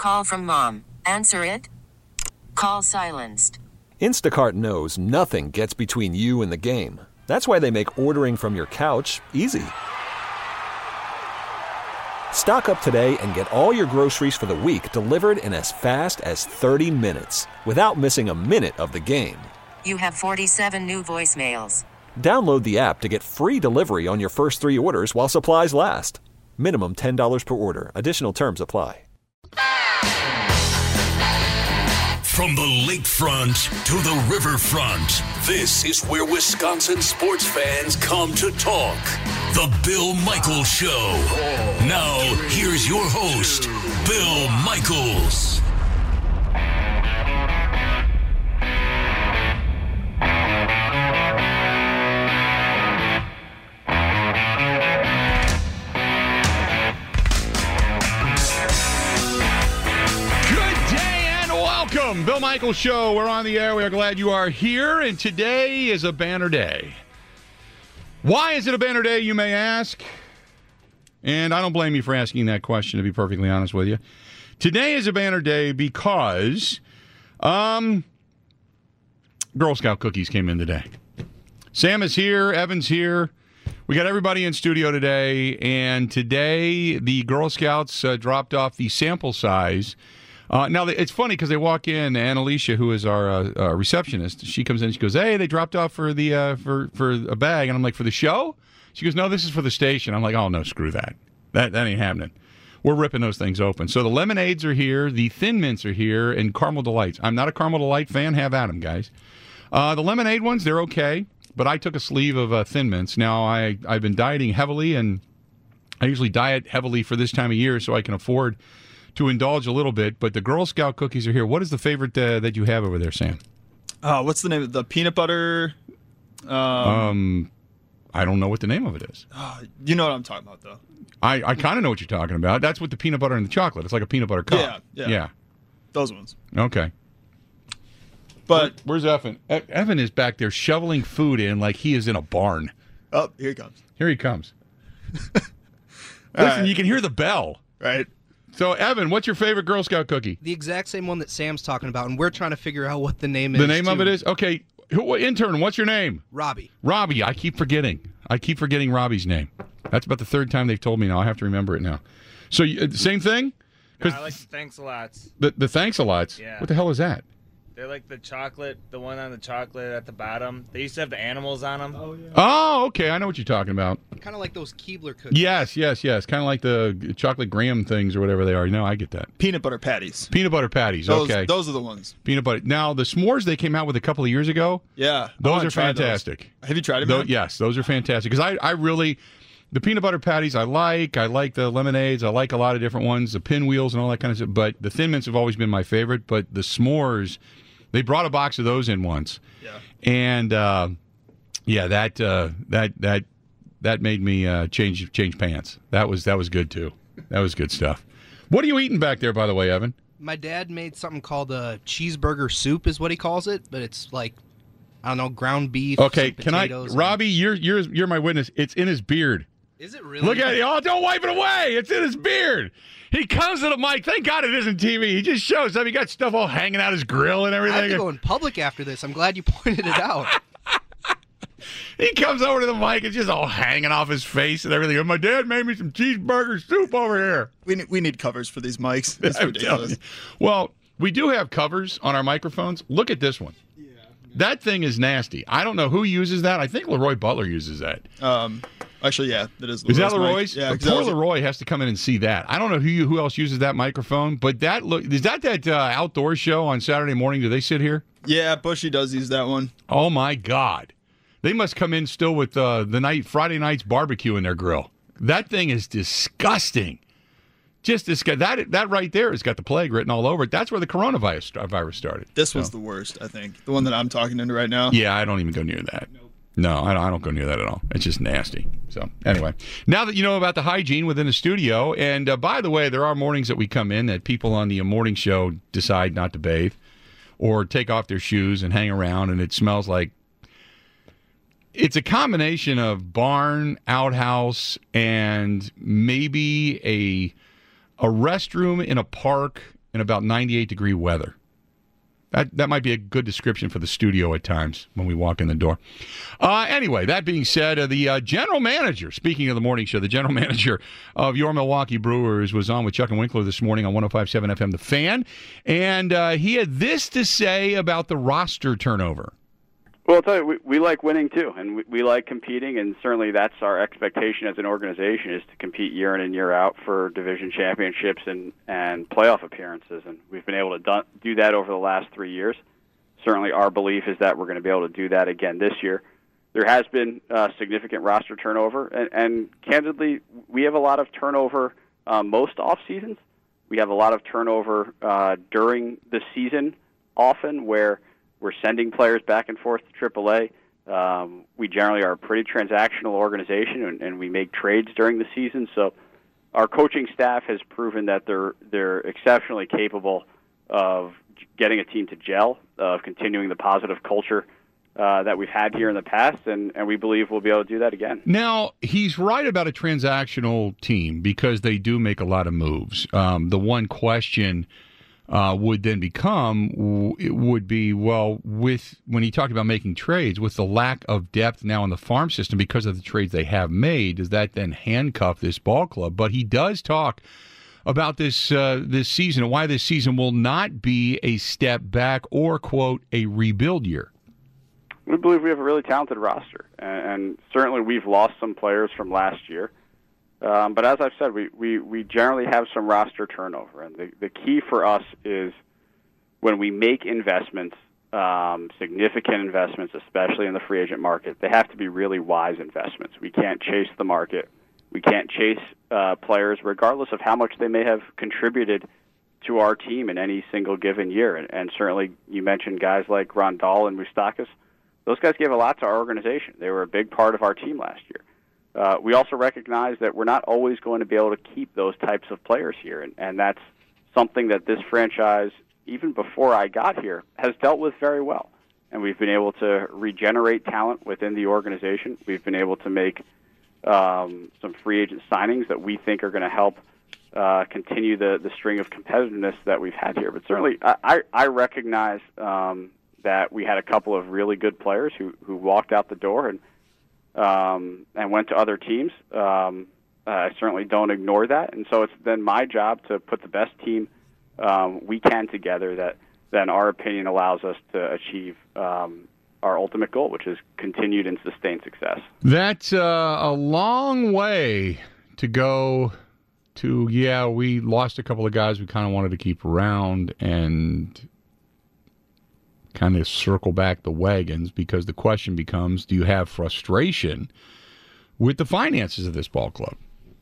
Call from mom. Answer it. Call silenced. Instacart knows nothing gets between you and the game. That's why they make ordering from your couch easy. Stock up today and get all your groceries for the week delivered in as fast as 30 minutes without missing a minute of the game. You have 47 new voicemails. Download the app to get free delivery on your first 3 orders while supplies last. Minimum $10 per order. Additional terms apply. From the lakefront to the riverfront, this is where Wisconsin sports fans come to talk. The Bill Michaels Show. Now, here's your host, Bill Michaels. Welcome, Bill Michaels Show. We're on the air. We are glad you are here, and today is a banner day. Why is it a banner day, you may ask? And I don't blame you for asking that question, to be perfectly honest with you. Today is a banner day because Girl Scout cookies came in today. Sam is here. Evan's here. We got everybody in studio today, and today the Girl Scouts dropped off the sample size. Now, it's funny because they walk in, and Alicia, who is our receptionist, she comes in and she goes, hey, they dropped off for the for a bag. And I'm like, for the show? She goes, no, this is for the station. I'm like, oh, no, screw that. That ain't happening. We're ripping those things open. So the lemonades are here, the Thin Mints are here, and Caramel Delights. I'm not a Caramel Delight fan. Have at them, guys. The lemonade ones, they're okay, but I took a sleeve of Thin Mints. Now, I've been dieting heavily, and I usually diet heavily for this time of year so I can afford to indulge a little bit, but the Girl Scout cookies are here. What is the favorite that you have over there, Sam? What's the name of the peanut butter? I don't know what the name of it is. You know what I'm talking about, though. I kind of know what you're talking about. That's with the peanut butter and the chocolate. It's like a peanut butter cup. Yeah. Those ones. Okay. But where's Evan? Evan is back there shoveling food in like he is in a barn. Oh, here he comes. Here he comes. Listen, right. You can hear the bell. Right. So, Evan, what's your favorite Girl Scout cookie? The exact same one that Sam's talking about, and we're trying to figure out what the name is. The name of it is? Okay. Intern, what's your name? Robbie. Robbie. I keep forgetting Robbie's name. That's about the third time they've told me now. I have to remember it now. So, same thing? I like the Thanks-a-Lots. The Thanks-a-Lots? Yeah. What the hell is that? They're like the chocolate, the one on the chocolate at the bottom. They used to have the animals on them. Oh, yeah. Oh, okay. I know what you're talking about. Kind of like those Keebler cookies. Yes. Kind of like the chocolate graham things or whatever they are. No, I get that. Peanut butter patties. Peanut butter patties, okay. Those are the ones. Peanut butter. Now, the s'mores they came out with a couple of years ago. Yeah. Those are fantastic. Those. Have you tried them? Yes, those are fantastic. Because I really... The peanut butter patties I like the lemonades, I like a lot of different ones, the pinwheels and all that kind of stuff. But the Thin Mints have always been my favorite. But the s'mores... They brought a box of those in once, and that made me change pants. That was good too. That was good stuff. What are you eating back there, by the way, Evan? My dad made something called a cheeseburger soup, is what he calls it, but it's like, I don't know, ground beef. Okay, can I, Robbie? You're my witness. It's in his beard. Is it really? Look at it! Oh, don't wipe it away! It's in his beard. He comes to the mic. Thank God it isn't TV. He just shows up. He got stuff all hanging out his grill and everything. I have to go in public after this. I'm glad you pointed it out. He comes over to the mic. It's just all hanging off his face and everything. And my dad made me some cheeseburger soup over here. We need covers for these mics. It's ridiculous. Well, we do have covers on our microphones. Look at this one. Yeah. That thing is nasty. I don't know who uses that. I think Leroy Butler uses that. Actually, yeah, that is Leroy's. Is that Leroy's? Yeah, poor Leroy has to come in and see that. I don't know who else uses that microphone, but is that outdoor show on Saturday morning? Do they sit here? Yeah, Bushy does use that one. Oh my God, they must come in still with Friday night's barbecue in their grill. That thing is disgusting. Just disgusting. That right there has got the plague written all over it. That's where the coronavirus started. This was the worst, I think. The one that I'm talking into right now. Yeah, I don't even go near that. Nope. No, I don't go near that at all. It's just nasty. So, anyway, now that you know about the hygiene within the studio, and by the way, there are mornings that we come in that people on the morning show decide not to bathe or take off their shoes and hang around, and it smells like it's a combination of barn, outhouse, and maybe a restroom in a park in about 98-degree weather. That might be a good description for the studio at times when we walk in the door. Anyway, that being said, the general manager, speaking of the morning show, the general manager of your Milwaukee Brewers was on with Chuck and Winkler this morning on 105.7 FM The Fan, and he had this to say about the roster turnover. Well, I'll tell you, we like winning too, and we like competing, and certainly that's our expectation as an organization, is to compete year in and year out for division championships and playoff appearances, and we've been able to do that over the last 3 years. Certainly our belief is that we're going to be able to do that again this year. There has been significant roster turnover, and candidly, we have a lot of turnover most off seasons. We have a lot of turnover during the season often, where we're sending players back and forth to AAA. We generally are a pretty transactional organization, and we make trades during the season. So our coaching staff has proven that they're exceptionally capable of getting a team to gel, of continuing the positive culture that we've had here in the past, and we believe we'll be able to do that again. Now, he's right about a transactional team because they do make a lot of moves. The one question would then would be, well, when he talked about making trades, with the lack of depth now in the farm system because of the trades they have made, does that then handcuff this ball club? But he does talk about this season and why this season will not be a step back or, quote, a rebuild year. We believe we have a really talented roster, and certainly we've lost some players from last year. But as I've said, we generally have some roster turnover, and the key for us is when we make investments, significant investments, especially in the free agent market, they have to be really wise investments. We can't chase the market. We can't chase players regardless of how much they may have contributed to our team in any single given year. And certainly you mentioned guys like Grandal and Moustakas. Those guys gave a lot to our organization. They were a big part of our team last year. We also recognize that we're not always going to be able to keep those types of players here, and that's something that this franchise, even before I got here, has dealt with very well. And we've been able to regenerate talent within the organization. We've been able to make some free agent signings that we think are going to help continue the string of competitiveness that we've had here. But certainly I recognize that we had a couple of really good players who walked out the door and went to other teams. I certainly don't ignore that, and so it's then my job to put the best team we can together that then our opinion allows us to achieve our ultimate goal, which is continued and sustained success. That's a long way to go to, we lost a couple of guys we kind of wanted to keep around and kind of circle back the wagons, because the question becomes, do you have frustration with the finances of this ball club?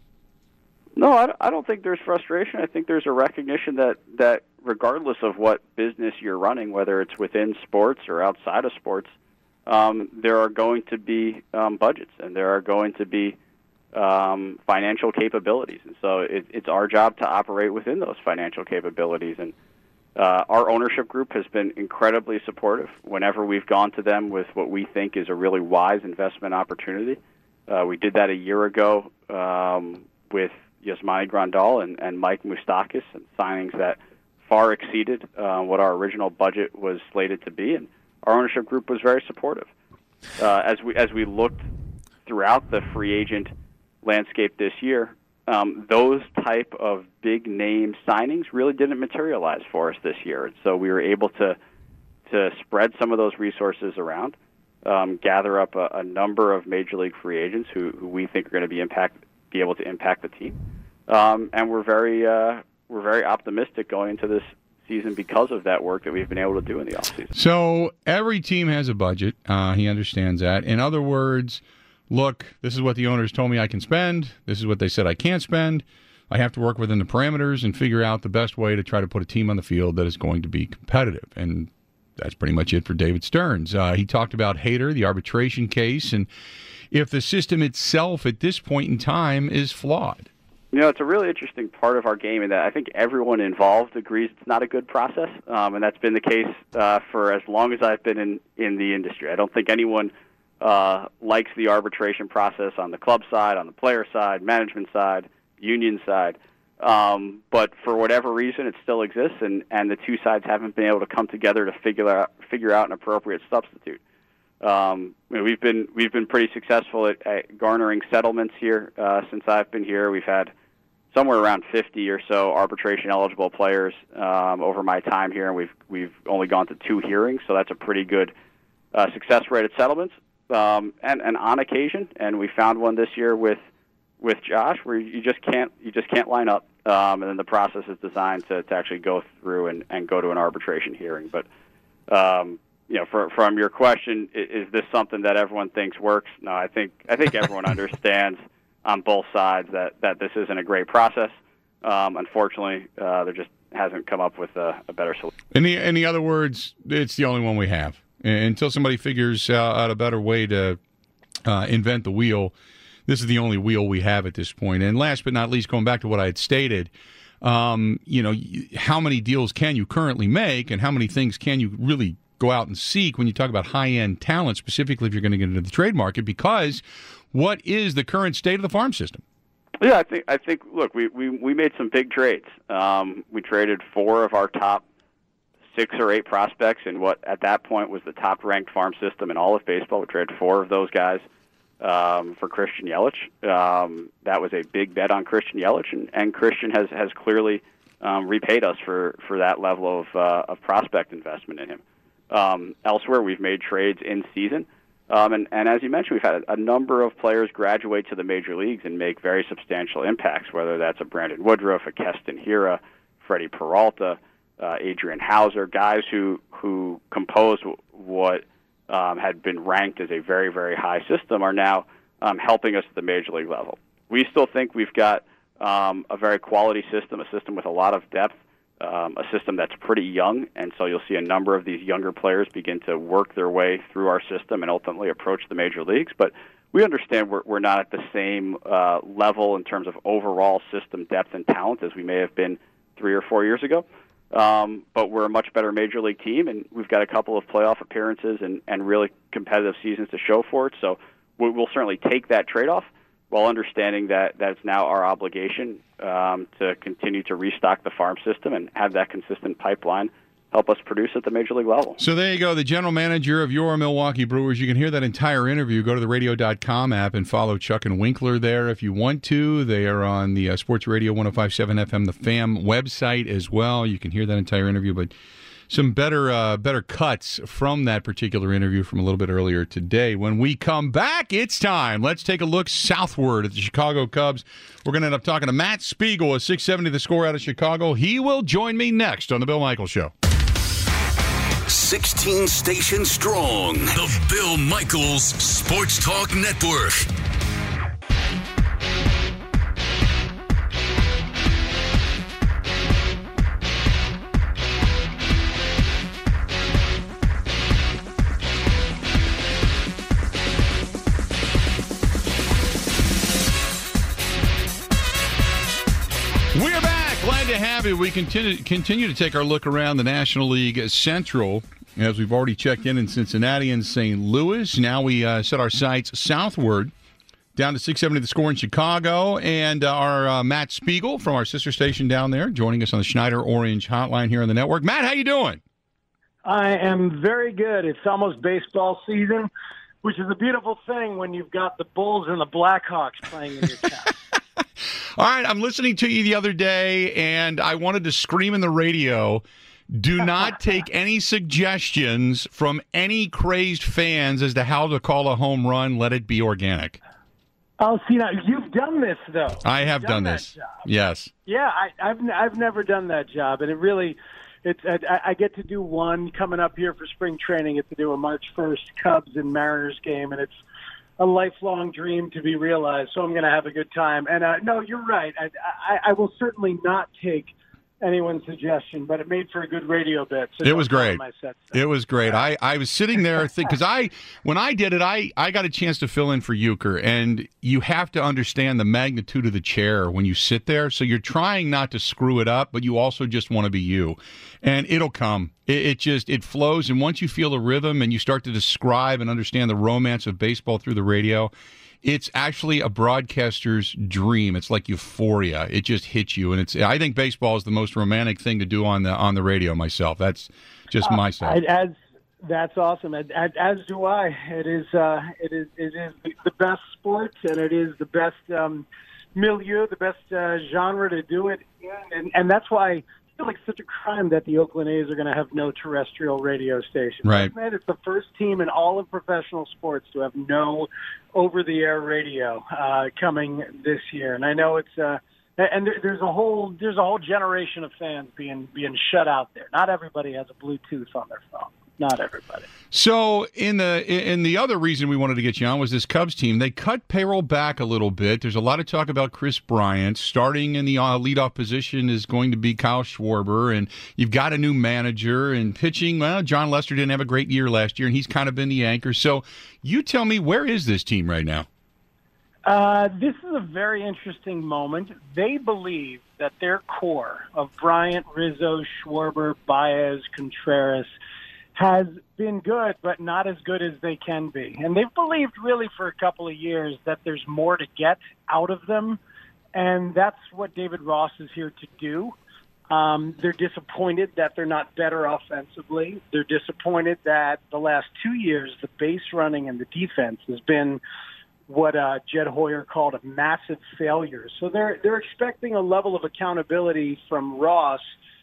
No, I don't think there's frustration. I think there's a recognition that regardless of what business you're running, whether it's within sports or outside of sports, there are going to be budgets, and there are going to be financial capabilities. And so it's our job to operate within those financial capabilities. And our ownership group has been incredibly supportive whenever we've gone to them with what we think is a really wise investment opportunity. We did that a year ago with Yasmani Grandal and Mike Moustakas, and signings that far exceeded what our original budget was slated to be, and our ownership group was very supportive. As we looked throughout the free agent landscape this year, those type of big name signings really didn't materialize for us this year, and so we were able to spread some of those resources around, gather up a number of major league free agents who we think are going to be able to impact the team, and we're very optimistic going into this season because of that work that we've been able to do in the offseason. So every team has a budget. He understands that. In other words, look, this is what the owners told me I can spend. This is what they said I can't spend. I have to work within the parameters and figure out the best way to try to put a team on the field that is going to be competitive. And that's pretty much it for David Stearns. He talked about Hader, the arbitration case, and if the system itself at this point in time is flawed. You know, it's a really interesting part of our game in that I think everyone involved agrees it's not a good process, and that's been the case for as long as I've been in the industry. I don't think anyone likes the arbitration process on the club side, on the player side, management side, union side. But for whatever reason, it still exists, and the two sides haven't been able to come together to figure out an appropriate substitute. We've been pretty successful at garnering settlements here since I've been here. We've had somewhere around 50 or so arbitration-eligible players over my time here, and we've only gone to 2 hearings, so that's a pretty good success rate at settlements. And on occasion, and we found one this year with Josh, where you just can't line up, and then the process is designed to actually go through and go to an arbitration hearing. But from your question, is this something that everyone thinks works? No, I think everyone understands on both sides that this isn't a great process. Unfortunately, there just hasn't come up with a better solution. In the other words, it's the only one we have. Until somebody figures out a better way to invent the wheel, this is the only wheel we have at this point. And last but not least, going back to what I had stated, how many deals can you currently make, and how many things can you really go out and seek when you talk about high-end talent, specifically if you're going to get into the trade market? Because what is the current state of the farm system? Yeah, I think. Look, we made some big trades. We traded 4 of our top 6 or 8 prospects in what at that point was the top-ranked farm system in all of baseball. We traded 4 of those guys for Christian Yelich. That was a big bet on Christian Yelich, and Christian has clearly repaid us for that level of prospect investment in him. Elsewhere, we've made trades in season. And as you mentioned, we've had a number of players graduate to the major leagues and make very substantial impacts, whether that's a Brandon Woodruff, a Keston Hiura, Freddie Peralta, Adrian Hauser, guys who composed what had been ranked as a very, very high system are now helping us at the major league level. We still think we've got a very quality system, a system with a lot of depth, a system that's pretty young, and so you'll see a number of these younger players begin to work their way through our system and ultimately approach the major leagues. But we understand we're not at the same level in terms of overall system depth and talent as we may have been 3 or 4 years ago. But we're a much better major league team, and we've got a couple of playoff appearances and really competitive seasons to show for it. So we'll certainly take that trade-off while understanding that it's now our obligation to continue to restock the farm system and have that consistent pipeline help us produce at the major league level. So there you go, the general manager of your Milwaukee Brewers. You can hear that entire interview. Go to the radio.com app and follow Chuck and Winkler there if you want to. They are on the Sports Radio 105.7 FM, the FAM website as well. You can hear that entire interview, but some better cuts from that particular interview from a little bit earlier today. When we come back, it's time. Let's take a look southward at the Chicago Cubs. We're going to end up talking to Matt Spiegel, a 670 The Score out of Chicago. He will join me next on The Bill Michaels Show. 16 stations strong. The Bill Michaels Sports Talk Network. We're back. Glad to have you. We continue to take our look around the National League Central, as we've already checked in Cincinnati and St. Louis. Now we set our sights southward down to 670 The Score in Chicago, and our Matt Spiegel from our sister station down there joining us on the Schneider Orange Hotline here on the network. Matt, how you doing? I am very good. It's almost baseball season, which is a beautiful thing when you've got the Bulls and the Blackhawks playing in your town. All right, I'm listening to you the other day, and I wanted to scream in the radio, do not take any suggestions from any crazed fans as to how to call a home run. Let it be organic. Oh, see, now, you've done this, though. I have done this. Job. Yes. Yeah, I've never done that job, and it really I get to do one coming up here for spring training. I get to do a March 1st Cubs and Mariners game, and it's a lifelong dream to be realized, so I'm going to have a good time. And no, you're right. I will certainly not take anyone's suggestion, but it made for a good radio bit. So it was great. It was great. I was sitting there because when I did it, I got a chance to fill in for Euchre, and you have to understand the magnitude of the chair when you sit there. So you're trying not to screw it up, but you also just want to be you, and it'll come. It flows, and once you feel the rhythm and you start to describe and understand the romance of baseball through the radio, it's actually a broadcaster's dream. It's like euphoria. It just hits you, and I think baseball is the most romantic thing to do on the radio myself. That's just my stuff. That's awesome. As do I. It is the best sport, and it is the best milieu, the best genre to do it in, and that's why I feel like such a crime that the Oakland A's are going to have no terrestrial radio station. Right. It's the first team in all of professional sports to have no over-the-air radio coming this year, and I know it's. And there's a whole generation of fans being shut out there. Not everybody has a Bluetooth on their phone. Not everybody. So in the other reason we wanted to get you on was this Cubs team. They cut payroll back a little bit. There's a lot of talk about Chris Bryant. Starting in the leadoff position is going to be Kyle Schwarber, and you've got a new manager. And pitching, well, John Lester didn't have a great year last year, and he's kind of been the anchor. So you tell me, where is this team right now? This is a very interesting moment. They believe that their core of Bryant, Rizzo, Schwarber, Baez, Contreras has been good, but not as good as they can be. And they've believed really for a couple of years that there's more to get out of them, and that's what David Ross is here to do. They're disappointed that they're not better offensively. They're disappointed that the last 2 years, the base running and the defense has been what Jed Hoyer called a massive failure. So they're expecting a level of accountability from Ross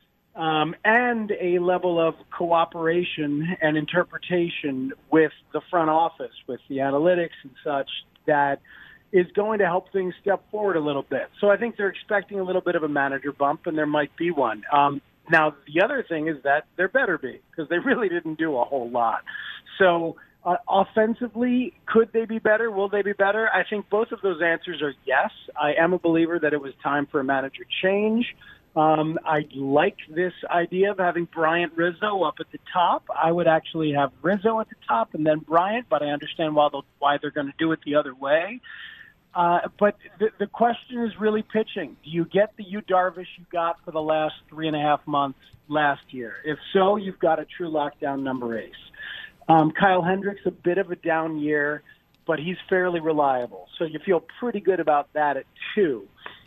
and a level of cooperation and interpretation with the front office, with the analytics and such, that is going to help things step forward a little bit. So I think they're expecting a little bit of a manager bump, and there might be one. Now, the other thing is that there better be, because they really didn't do a whole lot. So offensively, could they be better? Will they be better? I think both of those answers are yes. I am a believer that it was time for a manager change. I like this idea of having Bryant, Rizzo up at the top. I would actually have Rizzo at the top and then Bryant, but I understand why they're going to do it the other way. But the question is really pitching. Do you get the Yu Darvish you got for the last 3.5 months last year? If so, you've got a true lockdown number ace. Kyle Hendricks, a bit of a down year, but he's fairly reliable. So you feel pretty good about that at 2.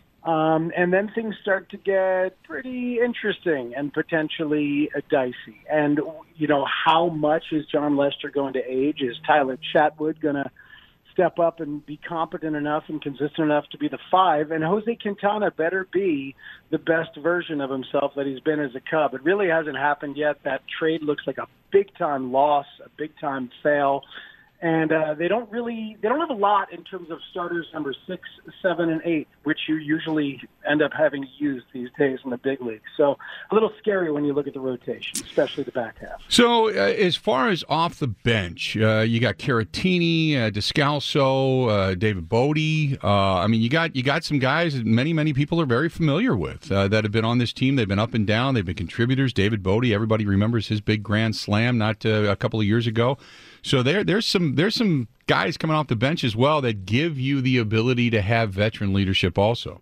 And then things start to get pretty interesting and potentially dicey. And, how much is John Lester going to age? Is Tyler Chatwood going to step up and be competent enough and consistent enough to be the 5? And Jose Quintana better be the best version of himself that he's been as a Cub. It really hasn't happened yet. That trade looks like a big-time loss, a big-time fail. And they don't have a lot in terms of starters number 6, 7, and 8, which you usually end up having to use these days in the big leagues. So a little scary when you look at the rotation, especially the back half. So as far as off the bench, you got Caratini, Descalso, David Bote. You got some guys that many people are very familiar with that have been on this team. They've been up and down. They've been contributors. David Bote, everybody remembers his big grand slam not a couple of years ago. So there's some guys coming off the bench as well that give you the ability to have veteran leadership also.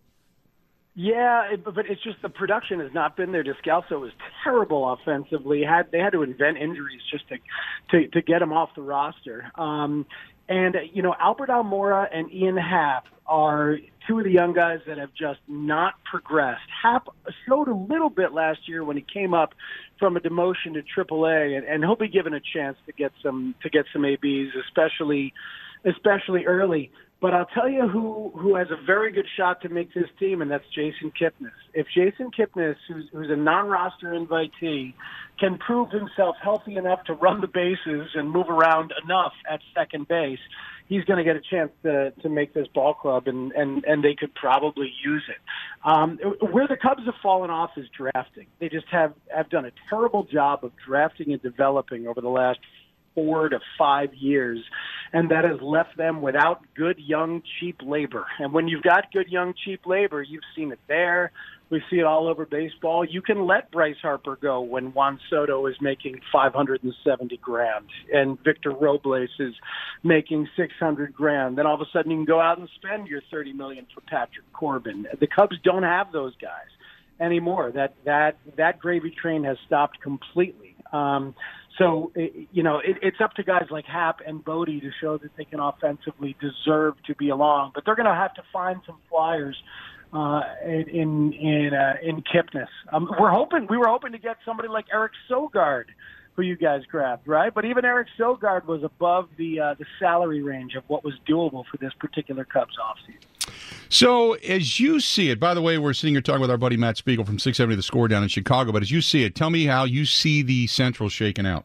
Yeah, but it's just the production has not been there. Descalso was terrible offensively. They had to invent injuries just to get him off the roster. And Albert Almora and Ian Happ are two of the young guys that have just not progressed. Happ showed a little bit last year when he came up from a demotion to AAA, and he'll be given a chance to get some ABs, especially early. But I'll tell you who has a very good shot to make this team, and that's Jason Kipnis. If Jason Kipnis, who's a non-roster invitee, can prove himself healthy enough to run the bases and move around enough at second base, he's going to get a chance to make this ball club, and they could probably use it. Where the Cubs have fallen off is drafting. They just have done a terrible job of drafting and developing over the last 4 to 5 years, and that has left them without good, young, cheap labor. And when you've got good, young, cheap labor, you've seen it there. We see it all over baseball. You can let Bryce Harper go when Juan Soto is making $570,000 and Victor Robles is making $600,000. Then all of a sudden you can go out and spend your $30 million for Patrick Corbin. The Cubs don't have those guys anymore. That gravy train has stopped completely. So, it's up to guys like Happ and Bodie to show that they can offensively deserve to be along. But they're going to have to find some flyers in Kipnis. We were hoping to get somebody like Eric Sogard, who you guys grabbed, right? But even Eric Sogard was above the salary range of what was doable for this particular Cubs offseason. So as you see it, by the way, we're sitting here talking with our buddy Matt Spiegel from 670 The Score down in Chicago, but as you see it, tell me how you see the Central shaking out.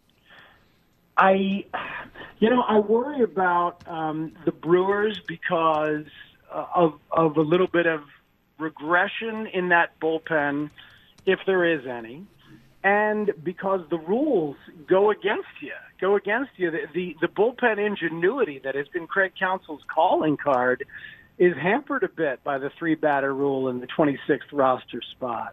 I worry about the Brewers because of a little bit of regression in that bullpen, if there is any, and because the rules go against you. The bullpen ingenuity that has been Craig Counsell's calling card is hampered a bit by the 3-batter rule in the 26th roster spot.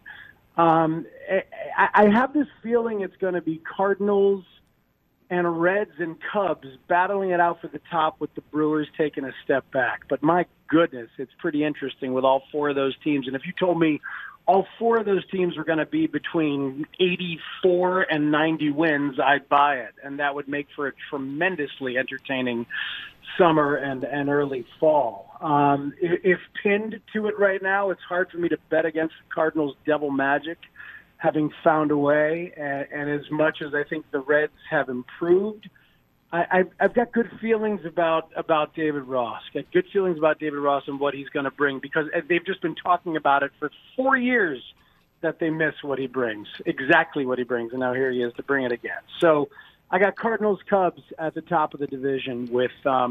I have this feeling it's going to be Cardinals and Reds and Cubs battling it out for the top with the Brewers taking a step back. But my goodness, it's pretty interesting with all four of those teams. And if you told me all four of those teams were going to be between 84 and 90 wins, I'd buy it. And that would make for a tremendously entertaining summer and early fall. If pinned to it right now, it's hard for me to bet against the Cardinals' devil magic, having found a way, and as much as I think the Reds have improved, I've got good feelings about David Ross. Got good feelings about David Ross and what he's going to bring, because they've just been talking about it for 4 years that they miss what he brings, exactly what he brings, and now here he is to bring it again. So I got Cardinals, Cubs at the top of the division with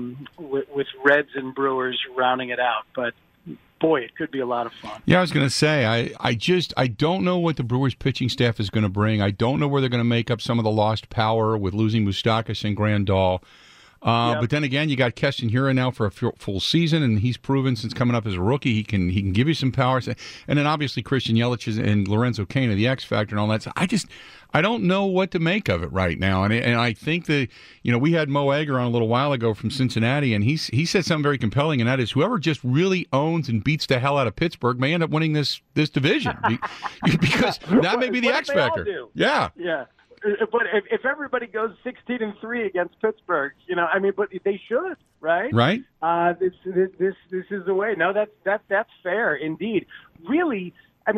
Reds and Brewers rounding it out, but boy, it could be a lot of fun. Yeah, I was going to say, I don't know what the Brewers pitching staff is going to bring. I don't know where they're going to make up some of the lost power with losing Moustakas and Grandal. But then again, you got Keston Hiura now for a full season, and he's proven since coming up as a rookie he can give you some power. And then obviously Christian Yelich and Lorenzo Cain are the X factor and all that. So I don't know what to make of it right now. And I think that, we had Mo Egger on a little while ago from Cincinnati, and he said something very compelling, and that is whoever just really owns and beats the hell out of Pittsburgh may end up winning this division because that may be the X factor. Yeah. Yeah. But if everybody goes 16-3 against Pittsburgh, but they should, right? Right. This is the way. No, that's fair indeed. Really,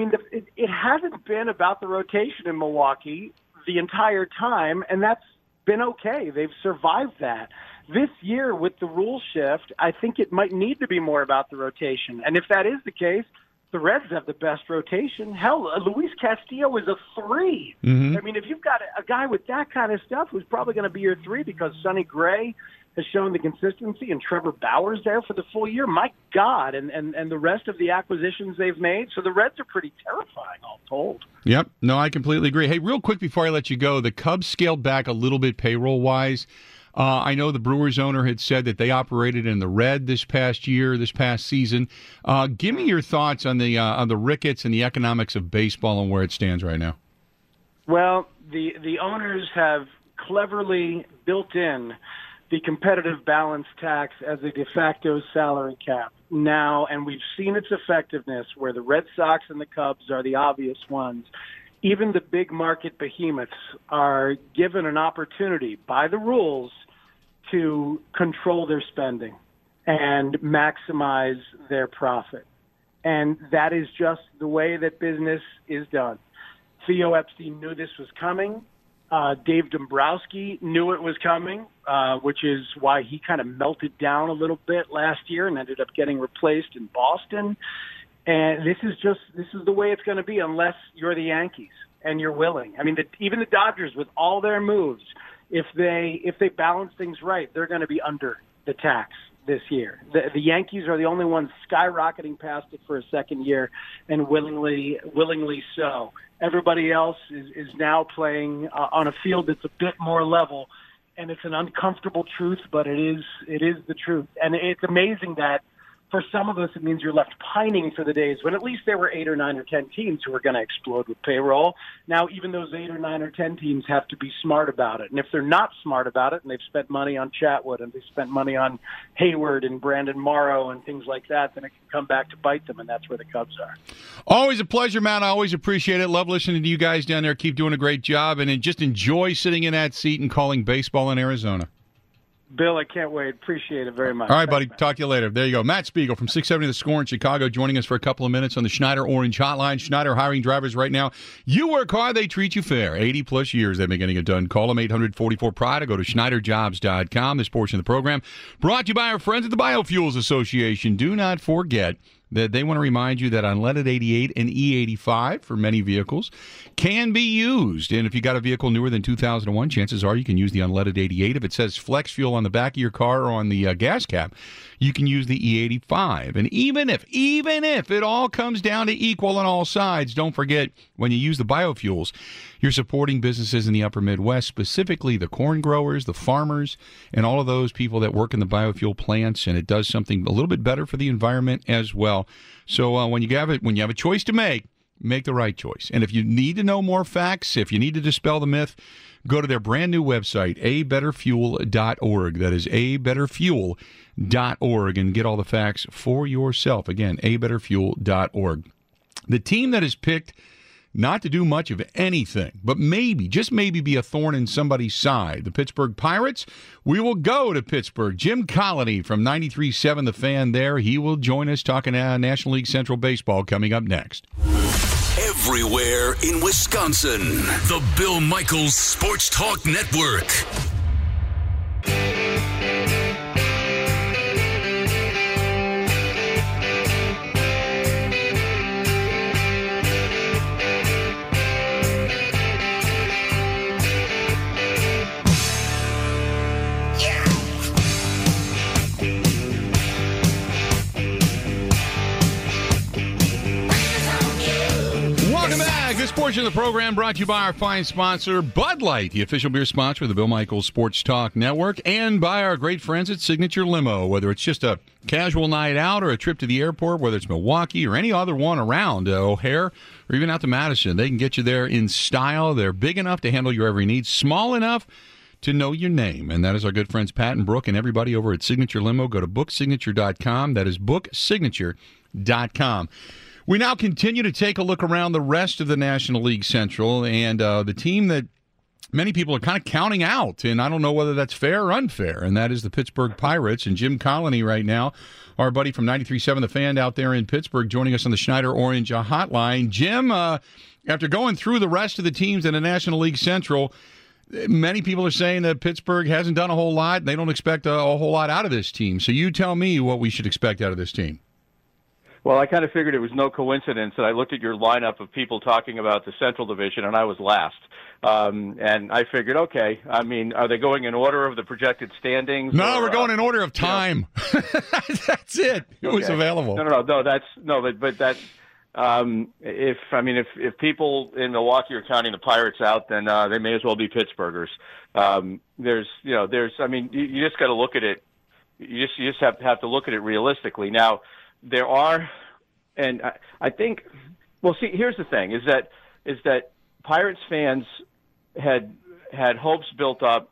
it hasn't been about the rotation in Milwaukee the entire time, and that's been okay. They've survived that. This year with the rule shift, I think it might need to be more about the rotation. And if that is the case, the Reds have the best rotation. Hell, Luis Castillo is a 3. Mm-hmm. If you've got a guy with that kind of stuff who's probably going to be your 3 because Sonny Gray has shown the consistency and Trevor Bauer's there for the full year, my God, and the rest of the acquisitions they've made. So the Reds are pretty terrifying, all told. Yep. No, I completely agree. Hey, real quick before I let you go, the Cubs scaled back a little bit payroll-wise. I know the Brewers owner had said that they operated in the red this past season. Give me your thoughts on the Ricketts and the economics of baseball and where it stands right now. Well, the owners have cleverly built in the competitive balance tax as a de facto salary cap now, and we've seen its effectiveness where the Red Sox and the Cubs are the obvious ones. Even the big market behemoths are given an opportunity by the rules to control their spending and maximize their profit. And that is just the way that business is done. Theo Epstein knew this was coming. Dave Dombrowski knew it was coming, which is why he kind of melted down a little bit last year and ended up getting replaced in Boston. And this is the way it's going to be unless you're the Yankees and you're willing. Even the Dodgers with all their moves, if they balance things right, they're going to be under the tax this year. The Yankees are the only ones skyrocketing past it for a second year, and willingly so. Everybody else is now playing on a field that's a bit more level, and it's an uncomfortable truth, but it is the truth. And it's amazing that for some of us, it means you're left pining for the days when at least there were 8 or 9 or 10 teams who were going to explode with payroll. Now, even those 8 or 9 or 10 teams have to be smart about it. And if they're not smart about it, and they've spent money on Chatwood and they've spent money on Hayward and Brandon Morrow and things like that, then it can come back to bite them, and that's where the Cubs are. Always a pleasure, Matt. I always appreciate it. Love listening to you guys down there. Keep doing a great job, and just enjoy sitting in that seat and calling baseball in Arizona. Bill, I can't wait. Appreciate it very much. All right, buddy. Talk to you later. There you go. Matt Spiegel from 670 The Score in Chicago joining us for a couple of minutes on the Schneider Orange Hotline. Schneider hiring drivers right now. You work hard, they treat you fair. 80-plus years they've been getting it done. Call them 844-PRIDE or go to SchneiderJobs.com. This portion of the program brought to you by our friends at the Biofuels Association. Do not forget that they want to remind you that unleaded 88 and E85 for many vehicles can be used. And if you got a vehicle newer than 2001, chances are you can use the unleaded 88. If it says flex fuel on the back of your car or on the gas cap, you can use the E85. And even if it all comes down to equal on all sides, don't forget, when you use the biofuels, you're supporting businesses in the upper Midwest, specifically the corn growers, the farmers, and all of those people that work in the biofuel plants, and it does something a little bit better for the environment as well. So when you have a choice to make the right choice. And if you need to know more facts, if you need to dispel the myth, go to their brand new website, abetterfuel.org. That is abetterfuel.org, and get all the facts for yourself. Again, abetterfuel.org. The team that is picked not to do much of anything, but maybe, just maybe, be a thorn in somebody's side, the Pittsburgh Pirates. We will go to Pittsburgh. Jim Colony from 93.7 The Fan there. He will join us talking National League Central Baseball coming up next. Everywhere in Wisconsin, the Bill Michaels Sports Talk Network. This portion of the program brought to you by our fine sponsor, Bud Light, the official beer sponsor of the Bill Michaels Sports Talk Network, and by our great friends at Signature Limo. Whether it's just a casual night out or a trip to the airport, whether it's Milwaukee or any other one around O'Hare or even out to Madison, they can get you there in style. They're big enough to handle your every need, small enough to know your name. And that is our good friends Pat and Brooke and everybody over at Signature Limo. Go to booksignature.com. That is booksignature.com. We now continue to take a look around the rest of the National League Central, and the team that many people are kind of counting out, and I don't know whether that's fair or unfair, and that is the Pittsburgh Pirates. And Jim Colony right now, our buddy from 93.7 The Fan out there in Pittsburgh, joining us on the Schneider Orange Hotline. Jim, after going through the rest of the teams in the National League Central, many people are saying that Pittsburgh hasn't done a whole lot, and they don't expect a whole lot out of this team. So you tell me what we should expect out of this team. Well, I kind of figured it was no coincidence that I looked at your lineup of people talking about the Central Division, and I was last. And I figured, okay, I mean, are they going in order of the projected standings? No, we're going in order of time. That's it. It was available. No, but that's if people in Milwaukee are counting the Pirates out, then they may as well be Pittsburghers. You just got to look at it. You just have to look at it realistically. Now, there are, and I think, well, see, here's the thing: is that Pirates fans had hopes built up,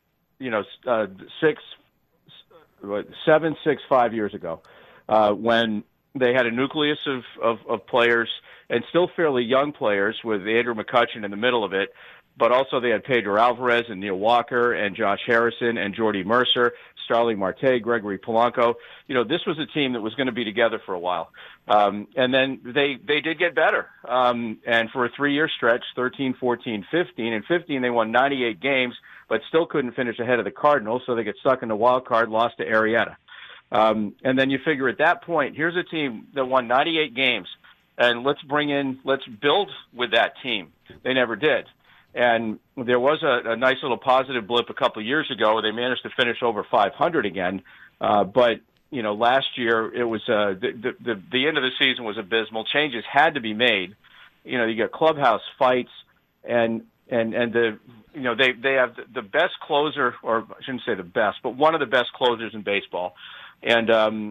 5 years ago, when they had a nucleus of players, and still fairly young players, with Andrew McCutchen in the middle of it. But also they had Pedro Alvarez and Neil Walker and Josh Harrison and Jordy Mercer, Starling Marte, Gregory Polanco. This was a team that was going to be together for a while. And then they did get better. And for a 3-year stretch, 13, 14, 15. In 15, they won 98 games, but still couldn't finish ahead of the Cardinals, so they get stuck in the wild card, lost to Arrieta. And then you figure at that point, here's a team that won 98 games, and let's build with that team. They never did. And there was a nice little positive blip a couple of years ago where they managed to finish over 500 again. But last year it was the end of the season was abysmal. Changes had to be made. You got clubhouse fights, and they have the best closer, or I shouldn't say the best, but one of the best closers in baseball. And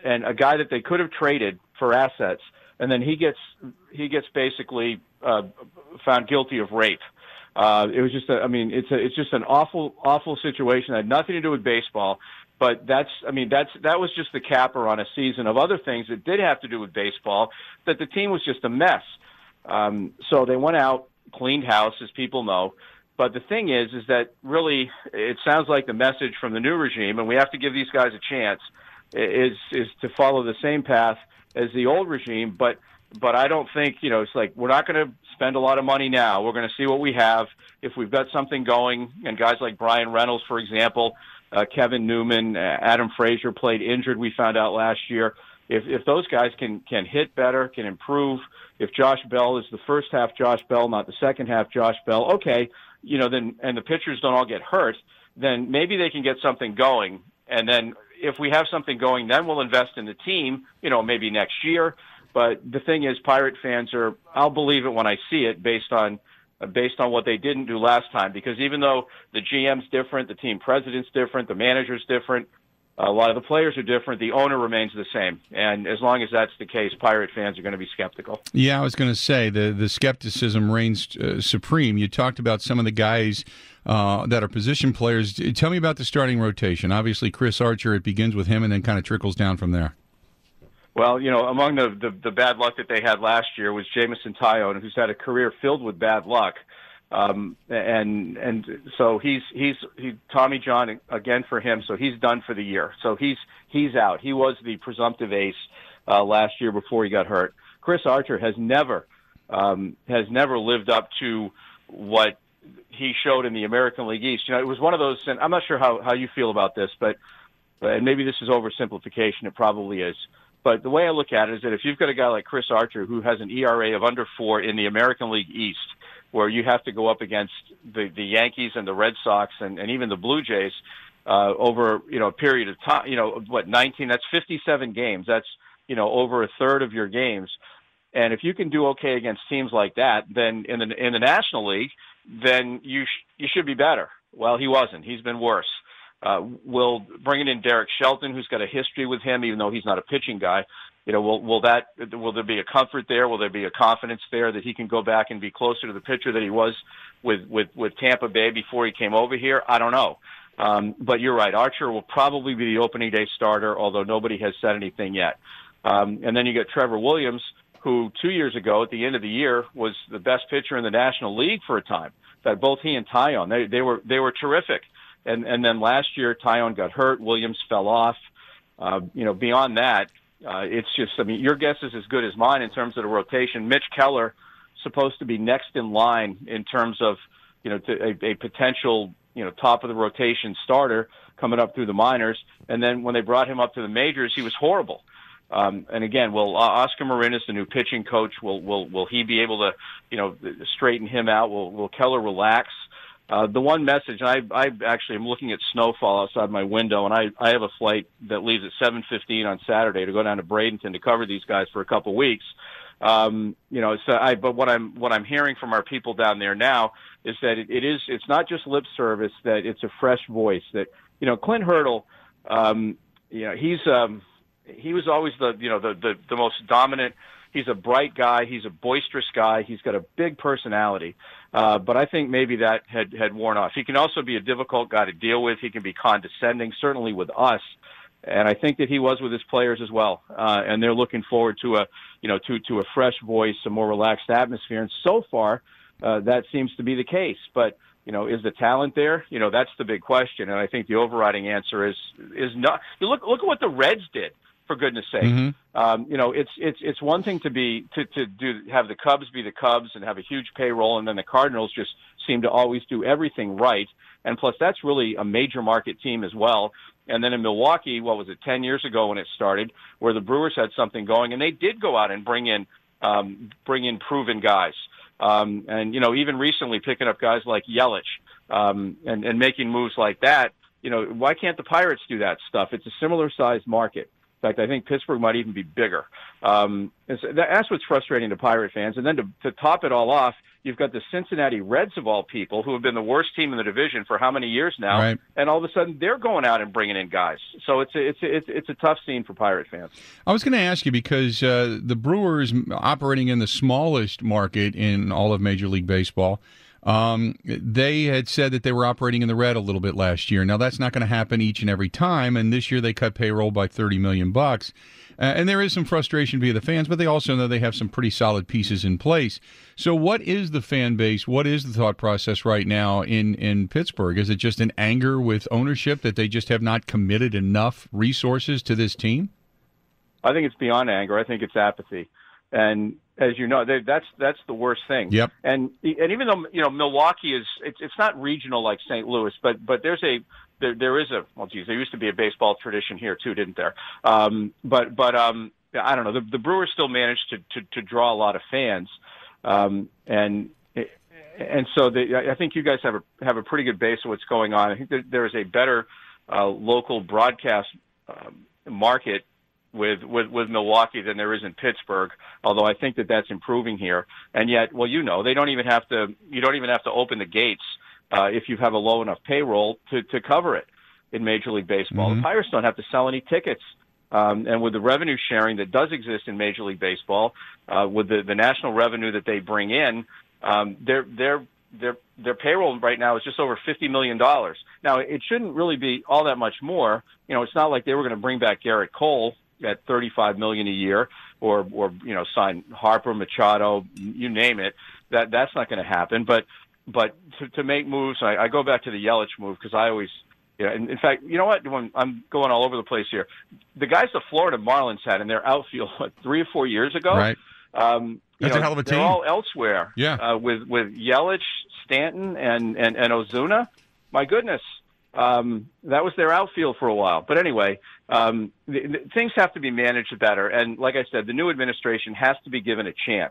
and a guy that they could have traded for assets, and then he gets basically found guilty of rape. It was just it's just an awful situation that had nothing to do with baseball. But that was just the capper on a season of other things that did have to do with baseball, that the team was just a mess. So they went out, cleaned house, as people know. But the thing is that really it sounds like the message from the new regime, and we have to give these guys a chance, is to follow the same path as the old regime. But I don't think, it's like we're not going to spend a lot of money now. We're going to see what we have. If we've got something going, and guys like Brian Reynolds, for example, Kevin Newman, Adam Frazier played injured, we found out last year. If those guys can hit better, can improve, if Josh Bell is the first half Josh Bell, not the second half Josh Bell, okay, then, and the pitchers don't all get hurt, then maybe they can get something going. And then if we have something going, then we'll invest in the team, maybe next year. But the thing is, Pirate fans I'll believe it when I see it based on what they didn't do last time, because even though the GM's different, the team president's different, the manager's different, a lot of the players are different, the owner remains the same. And as long as that's the case, Pirate fans are going to be skeptical. Yeah, I was going to say, the skepticism reigns supreme. You talked about some of the guys that are position players. Tell me about the starting rotation. Obviously, Chris Archer, it begins with him and then kind of trickles down from there. Well, among the bad luck that they had last year was Jameson Taillon, who's had a career filled with bad luck. And so he's Tommy John again for him. So he's done for the year. So he's out. He was the presumptive ace last year before he got hurt. Chris Archer has never lived up to what he showed in the American League East. It was one of those, and I'm not sure how you feel about this, but maybe this is oversimplification. It probably is. But the way I look at it is that if you've got a guy like Chris Archer who has an ERA of under 4 in the American League East, where you have to go up against the Yankees and the Red Sox and even the Blue Jays over a period of time, 19, that's 57 games. That's over a third of your games. And if you can do okay against teams like that, then in the National League, then you should be better. Well, he wasn't. He's been worse. Will bringing in Derek Shelton, who's got a history with him, even though he's not a pitching guy. Will there be a comfort there? Will there be a confidence there that he can go back and be closer to the pitcher that he was with Tampa Bay before he came over here? I don't know. But you're right. Archer will probably be the opening day starter, although nobody has said anything yet. And then you get Trevor Williams, who 2 years ago at the end of the year was the best pitcher in the National League for a time. That both he and Taillon, they were terrific. And then last year, Taillon got hurt. Williams fell off. Beyond that, it's just, your guess is as good as mine in terms of the rotation. Mitch Keller, supposed to be next in line in terms of, a potential, top of the rotation starter coming up through the minors. And then when they brought him up to the majors, he was horrible. And again, will Oscar Marinas, the new pitching coach, will he be able to, straighten him out? Will Keller relax? The one message, I actually am looking at snowfall outside my window, and I have a flight that leaves at 7:15 on Saturday to go down to Bradenton to cover these guys for a couple of weeks. But what I'm hearing from our people down there now is that it's not just lip service, that it's a fresh voice. That Clint Hurdle, he was always the most dominant. He's a bright guy. He's a boisterous guy. He's got a big personality. But I think maybe that had worn off. He can also be a difficult guy to deal with. He can be condescending, certainly with us. And I think that he was with his players as well. And they're looking forward to a fresh voice, a more relaxed atmosphere. And so far, that seems to be the case. But, is the talent there? That's the big question. And I think the overriding answer is not. You look at what the Reds did. For goodness sake, it's one thing to have the Cubs be the Cubs and have a huge payroll, and then the Cardinals just seem to always do everything right. And plus, that's really a major market team as well. And then in Milwaukee, 10 years ago when it started, where the Brewers had something going, and they did go out and bring in proven guys. And even recently picking up guys like Yelich and making moves like that. Why can't the Pirates do that stuff? It's a similar sized market. In fact, I think Pittsburgh might even be bigger. That's what's frustrating to Pirate fans. And then to top it all off, You've got the Cincinnati Reds, of all people, who have been the worst team in the division for how many years now, right. And all of a sudden they're going out and bringing in guys. So it's a tough scene for Pirate fans. I was going to ask you because the Brewers, operating in the smallest market in all of Major League Baseball, they had said that they were operating in the red a little bit last year. Now that's not going to happen each and every time, and this year they cut payroll by $30 million. And there is some frustration via the fans, but they also know they have some pretty solid pieces in place. So what is the fan base? What is the thought process right now in Pittsburgh? Is it just an anger with ownership that they just have not committed enough resources to this team? I think it's beyond anger. I think it's apathy. And as you know, that's the worst thing. Yep. And even though, Milwaukee it's not regional like St. Louis, but there is a there used to be a baseball tradition here too, didn't there? But I don't know. The Brewers still managed to draw a lot of fans, and so I think you guys have a pretty good base of what's going on. I think there is a better local broadcast market with Milwaukee than there is in Pittsburgh, although I think that's improving here. And yet, they don't even have to open the gates if you have a low enough payroll to cover it in Major League Baseball. Mm-hmm. The Pirates don't have to sell any tickets. And with the revenue sharing that does exist in Major League Baseball, with the national revenue that they bring in, their payroll right now is just over $50 million. Now, it shouldn't really be all that much more. It's not like they were going to bring back Garrett Cole at $35 million a year, or sign Harper, Machado, you name it. That's not going to happen. But to make moves, I go back to the Yelich move because I always, in fact, you know what? When I'm going all over the place here, the guys the Florida Marlins had in their outfield 3 or 4 years ago, right? That's a hell of a team. They're all elsewhere. Yeah. With Yelich, Stanton, and Ozuna. My goodness. That was their outfield for a while. But anyway, things have to be managed better. And like I said, the new administration has to be given a chance.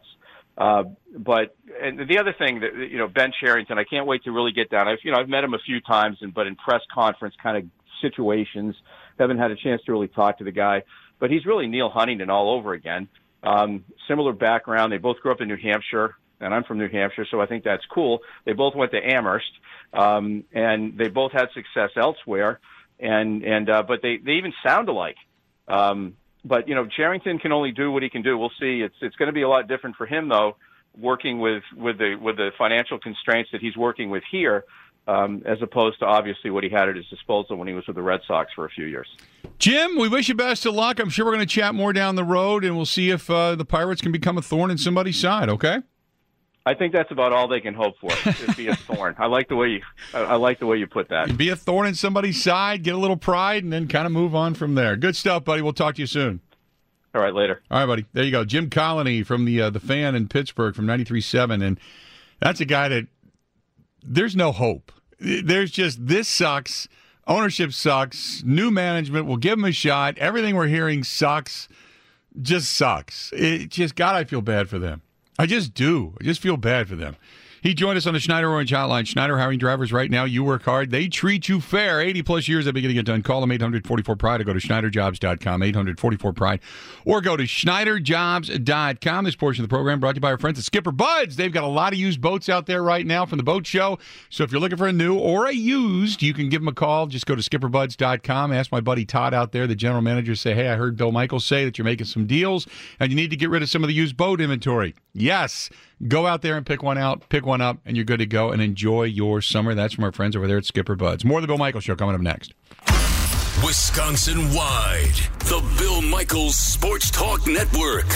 But the other thing that, Ben Cherington, I can't wait to really get down. I've met him a few times, but in press conference kind of situations, haven't had a chance to really talk to the guy. But he's really Neil Huntington all over again. Similar background. They both grew up in New Hampshire. And I'm from New Hampshire, so I think that's cool. They both went to Amherst, and they both had success elsewhere. But they even sound alike. But Cherington can only do what he can do. We'll see. It's going to be a lot different for him, though, working with the financial constraints that he's working with here, as opposed to obviously what he had at his disposal when he was with the Red Sox for a few years. Jim, we wish you best of luck. I'm sure we're going to chat more down the road, and we'll see if the Pirates can become a thorn in somebody's side. Okay. I think that's about all they can hope for. Is be a thorn. I like the way you put that. Be a thorn in somebody's side, get a little pride, and then kind of move on from there. Good stuff, buddy. We'll talk to you soon. All right, later. All right, buddy. There you go. Jim Colony from the Fan in Pittsburgh from 93.7, and that's a guy that there's no hope. There's just this sucks. Ownership sucks. New management will give him a shot. Everything we're hearing sucks. Just sucks. God, I feel bad for them. I just do. I just feel bad for them. He joined us on the Schneider Orange Hotline. Schneider hiring drivers right now. You work hard. They treat you fair. 80-plus years they've been getting it done. Call them 844-PRIDE or go to SchneiderJobs.com, 844-PRIDE, or go to SchneiderJobs.com. This portion of the program brought to you by our friends at Skipper Buds. They've got a lot of used boats out there right now from the boat show. So if you're looking for a new or a used, you can give them a call. Just go to SkipperBuds.com. Ask my buddy Todd out there, the general manager, say, hey, I heard Bill Michaels say that you're making some deals and you need to get rid of some of the used boat inventory. Yes. Go out there and pick one out, pick one up, and you're good to go and enjoy your summer. That's from our friends over there at Skipper Buds. More of the Bill Michaels Show coming up next. Wisconsin-wide, the Bill Michaels Sports Talk Network.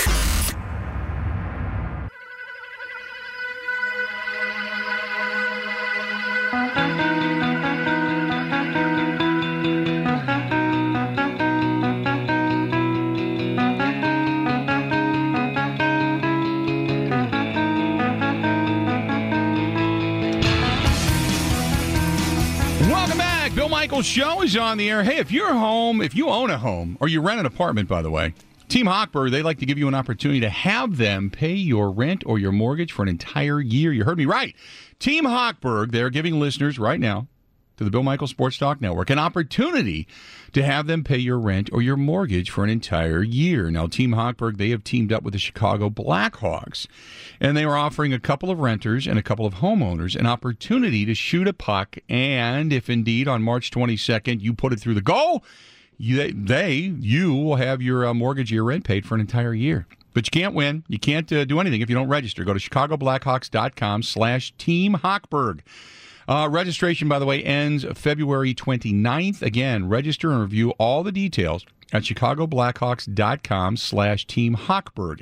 Michaels Show is on the air. Hey, if you're home, if you own a home, or you rent an apartment, by the way, Team Hochberg, they'd like to give you an opportunity to have them pay your rent or your mortgage for an entire year. You heard me right. Team Hochberg, they're giving listeners right now to the Bill Michaels Sports Talk Network an opportunity to have them pay your rent or your mortgage for an entire year. Now, Team Hochberg, they have teamed up with the Chicago Blackhawks, and they are offering a couple of renters and a couple of homeowners an opportunity to shoot a puck, and if indeed on March 22nd you put it through the goal, you will have your mortgage, your rent paid for an entire year. But you can't win. You can't do anything if you don't register. Go to chicagoblackhawks.com/Team Hochberg. Registration, by the way, ends February 29th. Again, register and review all the details at chicagoblackhawks.com/Team Hochberg.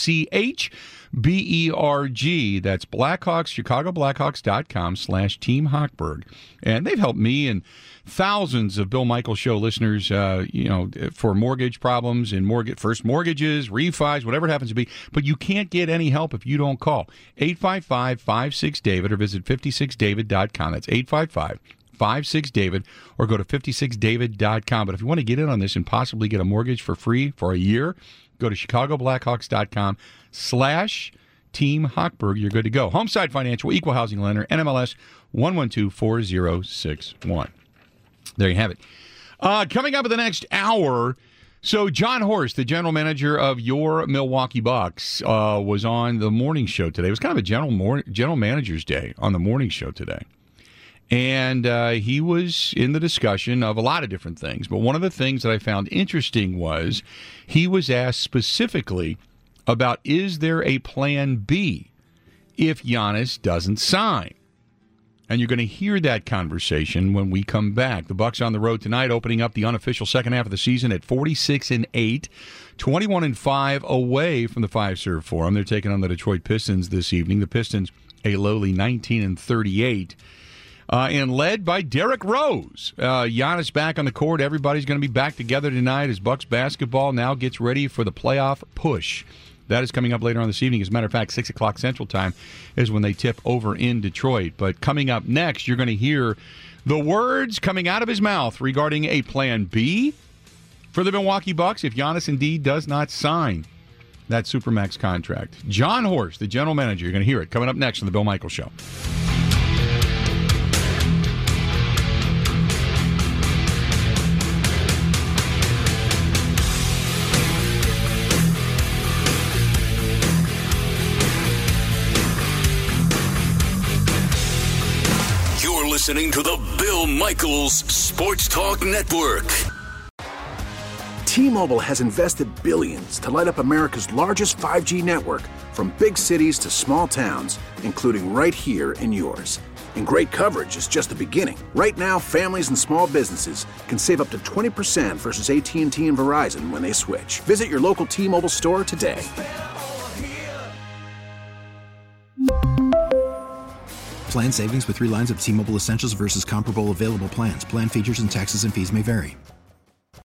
HOCHBERG. That's Blackhawks, chicagoblackhawks.com/Team Hochberg. And they've helped me and thousands of Bill Michaels Show listeners, for mortgage problems and first mortgages, refis, whatever it happens to be. But you can't get any help if you don't call 855-56-DAVID or visit 56david.com. That's 855-56-DAVID or go to 56david.com. But if you want to get in on this and possibly get a mortgage for free for a year, go to chicagoblackhawks.com/Team Hochberg. You're good to go. Homeside Financial, Equal Housing Lender, NMLS 1124061. There you have it. Coming up in the next hour, so John Horst, the general manager of your Milwaukee Bucks, was on the morning show today. It was kind of a general manager's day on the morning show today. And he was in the discussion of a lot of different things. But one of the things that I found interesting was he was asked specifically about, is there a plan B if Giannis doesn't sign? And you're going to hear that conversation when we come back. The Bucks on the road tonight, opening up the unofficial second half of the season at 46-8, 21-5 away from the Fiserv Forum. They're taking on the Detroit Pistons this evening. The Pistons a lowly 19-38. And led by Derrick Rose. Giannis back on the court. Everybody's going to be back together tonight as Bucks basketball now gets ready for the playoff push. That is coming up later on this evening. As a matter of fact, 6 o'clock Central Time is when they tip over in Detroit. But coming up next, you're going to hear the words coming out of his mouth regarding a plan B for the Milwaukee Bucks if Giannis indeed does not sign that Supermax contract. John Horst, the general manager, you're going to hear it coming up next on The Bill Michaels Show. Listening to the Bill Michaels Sports Talk Network. T-Mobile has invested billions to light up America's largest 5G network, from big cities to small towns, including right here in yours. And great coverage is just the beginning. Right now, families and small businesses can save up to 20% versus AT&T and Verizon when they switch. Visit your local T-Mobile store today. Plan savings with 3 lines of T-Mobile Essentials versus comparable available plans. Plan features and taxes and fees may vary.